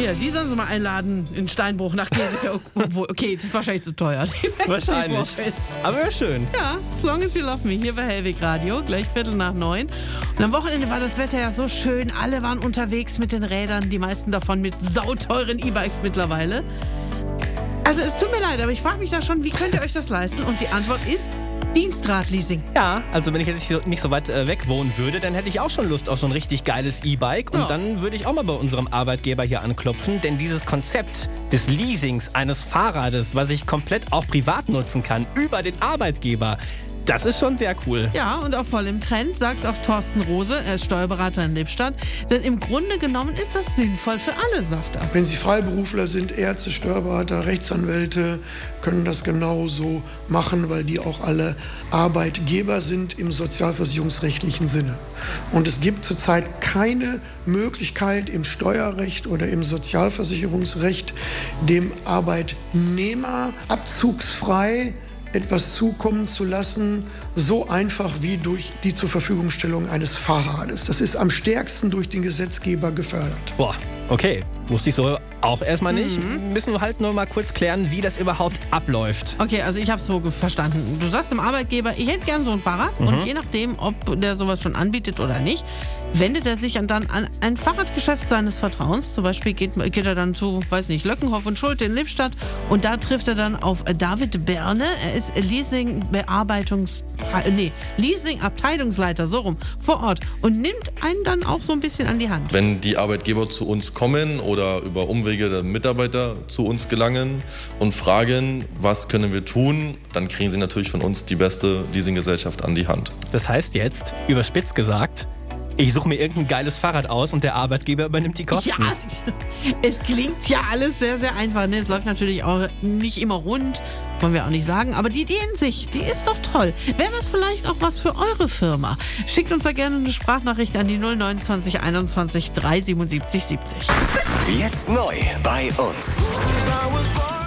Hier, die sollen sie mal einladen in Steinbruch nach Geseke. Okay, das ist wahrscheinlich zu teuer. Wahrscheinlich. Aber wäre schön. Ja, As Long As You Love Me, hier bei Hellweg Radio, gleich 8:45. Und am Wochenende war das Wetter ja so schön. Alle waren unterwegs mit den Rädern, die meisten davon mit sauteuren E-Bikes mittlerweile. Also es tut mir leid, aber ich frage mich da schon, wie könnt ihr euch das leisten? Und die Antwort ist Dienstradleasing. Ja, also wenn ich jetzt nicht so weit weg wohnen würde, dann hätte ich auch schon Lust auf so ein richtig geiles E-Bike. Und dann würde ich auch mal bei unserem Arbeitgeber hier anklopfen. Denn dieses Konzept des Leasings eines Fahrrades, was ich komplett auch privat nutzen kann, über den Arbeitgeber, das ist schon sehr cool. Ja, und auch voll im Trend, sagt auch Thorsten Rose, er ist Steuerberater in Lippstadt. Denn im Grunde genommen ist das sinnvoll für alle, sagt er. Wenn Sie Freiberufler sind, Ärzte, Steuerberater, Rechtsanwälte, können das genauso machen, weil die auch alle Arbeitgeber sind im sozialversicherungsrechtlichen Sinne. Und es gibt zurzeit keine Möglichkeit im Steuerrecht oder im Sozialversicherungsrecht, dem Arbeitnehmer abzugsfrei etwas zukommen zu lassen, so einfach wie durch die Zurverfügungstellung eines Fahrrades. Das ist am stärksten durch den Gesetzgeber gefördert. Boah, okay. Wusste ich so auch erstmal nicht. Müssen wir halt nur mal kurz klären, wie das überhaupt abläuft. Okay, also ich habe es so verstanden. Du sagst dem Arbeitgeber, ich hätte gern so ein Fahrrad. Und je nachdem, ob der sowas schon anbietet oder nicht, wendet er sich dann an ein Fahrradgeschäft seines Vertrauens. Zum Beispiel geht er dann zu, weiß nicht, Löckenhoff und Schulte in Lippstadt. Und da trifft er dann auf David Berne. Er ist Leasing-Abteilungsleiter, so rum, vor Ort. Und nimmt einen dann auch so ein bisschen an die Hand. Wenn die Arbeitgeber zu uns kommen oder über Umwege der Mitarbeiter zu uns gelangen und fragen, was können wir tun, dann kriegen sie natürlich von uns die beste Leasinggesellschaft an die Hand. Das heißt jetzt, überspitzt gesagt, ich suche mir irgendein geiles Fahrrad aus und der Arbeitgeber übernimmt die Kosten. Ja, es klingt ja alles sehr, sehr einfach. Ne? Es läuft natürlich auch nicht immer rund, wollen wir auch nicht sagen. Aber die Idee in sich, die ist doch toll. Wäre das vielleicht auch was für eure Firma? Schickt uns da gerne eine Sprachnachricht an die 029 21 377 70. Jetzt neu bei uns.